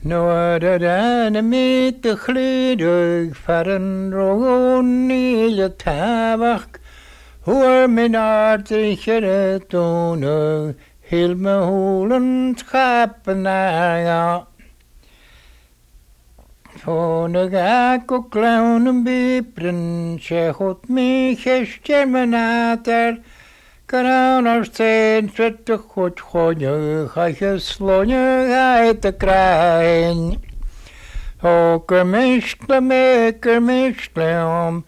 Noor dan met de gledug varen rogon ile tabak. Hoor mijn aardige tonen, heel me holen schapen ja. Van de gak ook klauwen bieperen, ze god me gestjermenater. Kan er zijn zwette goed gooien, ga je slonje uit te krijgen. Hoker mistle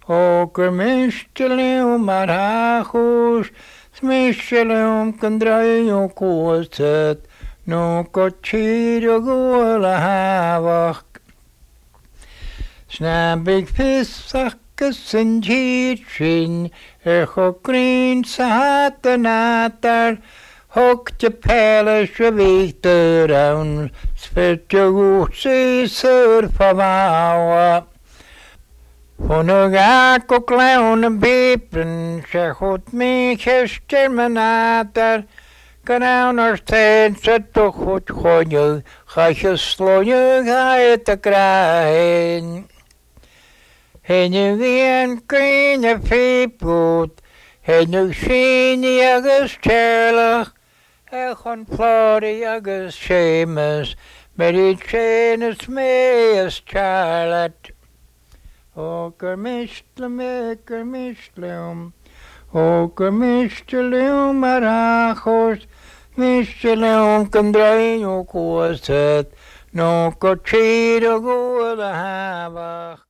om maar haaghoes, smistle om kan draaien koostet, no kotchiro goele havak. Snap ik vis, zakkes en jietsin, green satenater, hokje pijlesje wichter aan, svetje goedse surfavouwen. Van een gak ook klauwen biepen, ze goed me gestjermenater, kan er zijn ze toch goed gooien, ga je slooien, ga je te krijgen. En nu weer kleine veepoot, en nu zien je gestjerlig, en gewoon flore geschemes, met die chenes mee als Charlotte. Oker mistle om maar hagos, mistle om kan draaien ook was het, no kotchero goede havag.